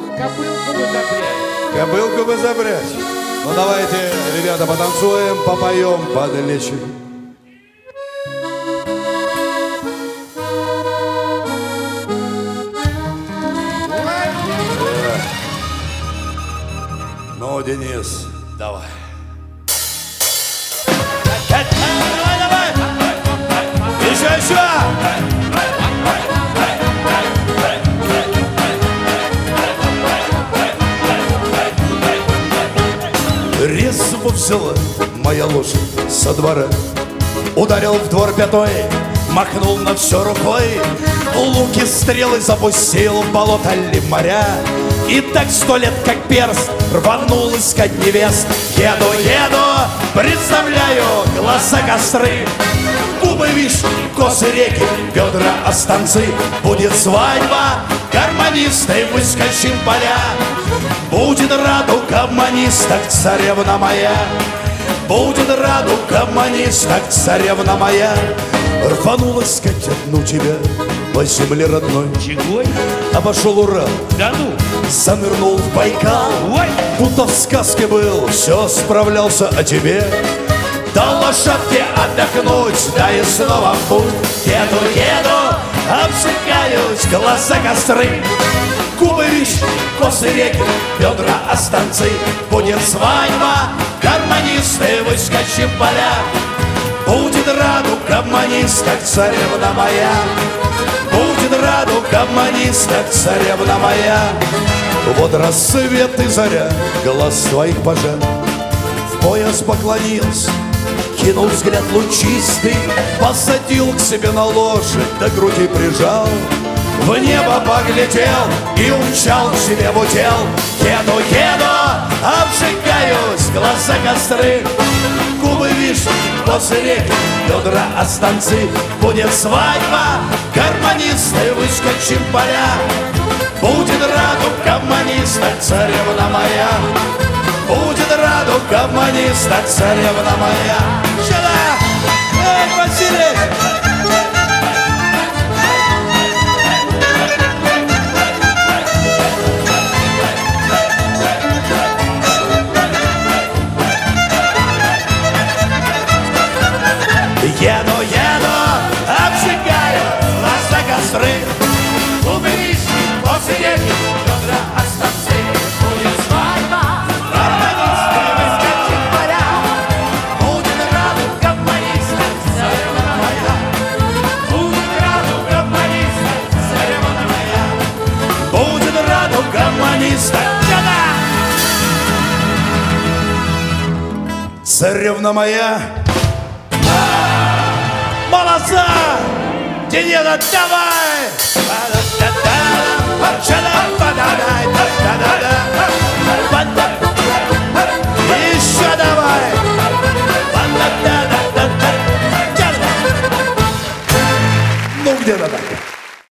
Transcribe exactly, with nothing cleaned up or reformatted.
Ох, кобылку бы запрячь. Кобылку бы запрячь. Ну давайте, ребята, потанцуем, попоем, подлечим. Ну, Денис, давай. Давай, давай. Еще, еще. Резво взяла моя лошадь со двора, ударил в двор пятой, махнул на все рукой, луки стрелы запустил в болото ли моря. И так сто лет, как перст, рванул искать невест. Еду, еду, представляю глаза костры, губы вишни, косы реки, бедра останцы. Будет свадьба, гармонисты, выскочим в поля. Будет раду коммунисток, царевна моя. Будет раду коммунисток, царевна моя. Рванул искать одну тебя по земле родной. Чего? Обошел Урал, Да ну! занырнул в Байкал. Ой! Будто в сказке был, все справлялся о тебе. Дал лошадке отдохнуть, да и снова в путь. Еду, еду, обжигаюсь, глаза костры, губы вишни, косы реки, бедра останцы. Будет свадьба, гармонисты, выскочим в поля. Будет раду коммунисток, царевна моя. Будет раду коммунисток, царевна моя. Вот рассвет и заря, глаз твоих пожар. В пояс поклонился, кинул взгляд лучистый, посадил к себе на лошадь, до груди прижал. В небо поглядел и умчал к себе в утел. Еду, еду, обжигаюсь, глаза костры, губы вишни, косы реки, бедра останцы. Будет свадьба, гармонисты, выскочим в поля. Будет раду коммунисток, царевна моя. Будет раду коммунисток, царевна моя. Сюда! Эй, Василий! Еду, еду, обжигаю глаза костры, губы вишни, косы реки, бедра останцы. Будет свадьба, гармонисты, выскочим в поля. Будет раду коммунисток, царевна моя. Будет раду коммунисток, царевна моя. Будет раду коммунисток, царевна моя. Молодца! Денега, давай!